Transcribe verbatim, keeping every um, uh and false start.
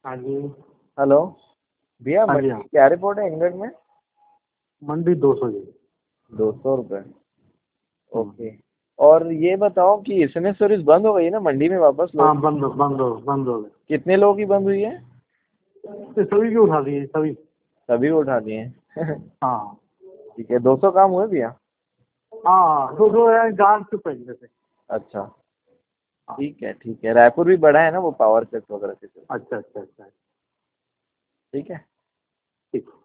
हाँ जी। हेलो भैया, हाँ जी। मंडी हाँ, क्या रिपोर्ट है इंग्लैंड में? मंडी दो सौ जी। दो सौ रुपये। हम्म। ओके। और ये बताओ कि एसएमएस सर्विस बंद हो गई है ना मंडी में वापस हाँ, लोग? बंद हो बंद हो बंद हो गए। कितने लोगों की बंद हुई है? ये सभी की उठा दिए सभी। सभी को उठा दिए हैं। हाँ ठीक है, दो सौ काम हुए भैया? हाँ, दो सौ है गांव के पहले से। अच्छा, हाँ। ठीक है ठीक है। रायपुर भी बड़ा है ना वो पावर कट वगैरह के चलते। अच्छा अच्छा अच्छा। ठीक है। ठीक।